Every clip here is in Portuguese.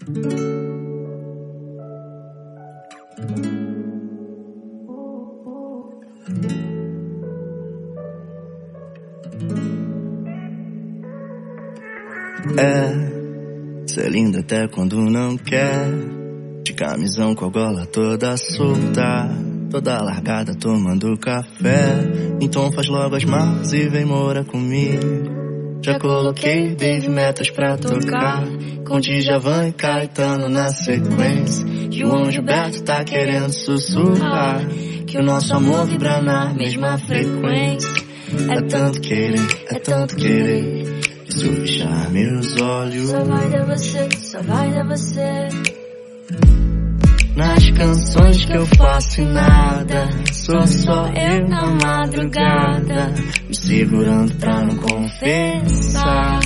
Ser linda até quando não quer, de camisão com a gola toda solta, toda largada tomando café. Então faz logo as malas e vem morar comigo. Já coloquei Dave Metas pra tocar, com Djavan e Caetano na sequência. João Gilberto tá querendo sussurrar que o nosso amor vibra na mesma frequência. É tanto querer, que se eu fechar meus olhos só vai dar você. Nas canções que eu faço e nada, sou só eu na madrugada, me segurando pra não confessar.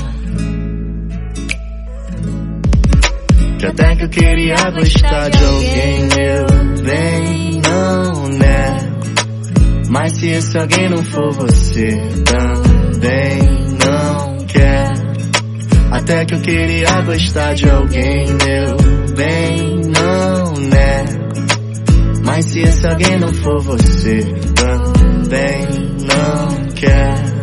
Que até que eu queria gostar de alguém, meu bem, não nego. Mas se esse alguém não for você, também não quero. Até que eu queria gostar de alguém, meu bem, não nego. Mas se esse alguém não for você, também não quero.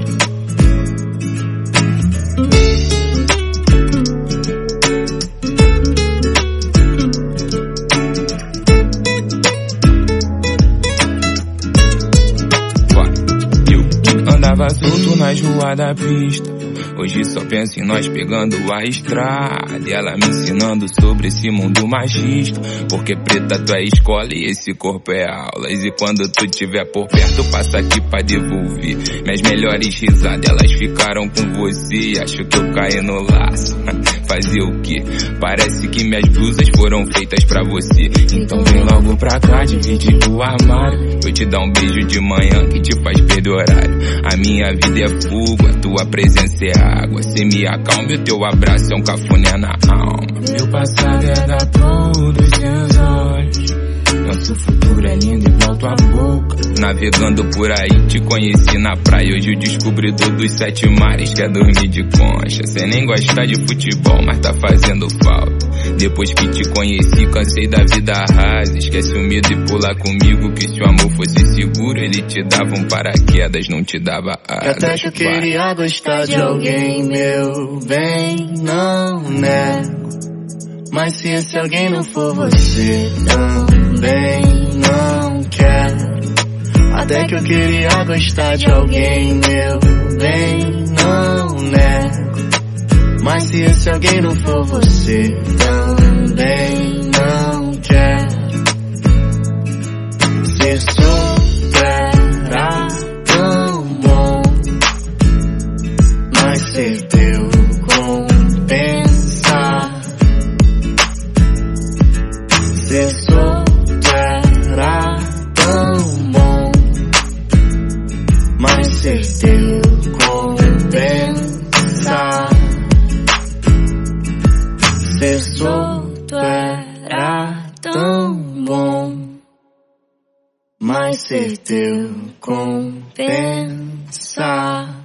Andava solto nas ruas da pista, hoje só penso em nós pegando a estrada. E ela me ensinando sobre esse mundo machista, porque preta tu é escola e esse corpo é aulas. E quando tu tiver por perto, passa aqui pra devolver minhas melhores risadas, elas ficaram com você. Acho que eu caí no laço, fazer o quê? Parece que minhas blusas foram feitas pra você. Então vem logo pra cá, dividir o armário. Eu te dar um beijo de manhã que te faz perder o horário. A minha vida é fuga, a tua presença é água. Cê me acalma e o teu abraço é um cafuné na alma. Meu passado é da cor dos seus olhos, nosso futuro é lindo igual tua boca. Navegando por aí, te conheci na praia. Hoje o descobridor dos 7 mares quer dormir de concha. Cê nem gosta de futebol, mas tá fazendo falta. Depois que te conheci, cansei da vida rasa. Esquece o medo e pula comigo, que se o amor fosse seguro, ele te dava um paraquedas, não te dava asas. Até que eu queria gostar de alguém, meu bem, não nego. Mas se esse alguém não for você, também não quero. Até que eu queria gostar de alguém, meu bem, não nego. Mas se esse alguém não for você, também não quero. Ser solto era tão bom, mas ser teu compensa. Ser solto era tão bom, mas ser teu compensa. Ser solto era tão bom, mas ser teu compensa.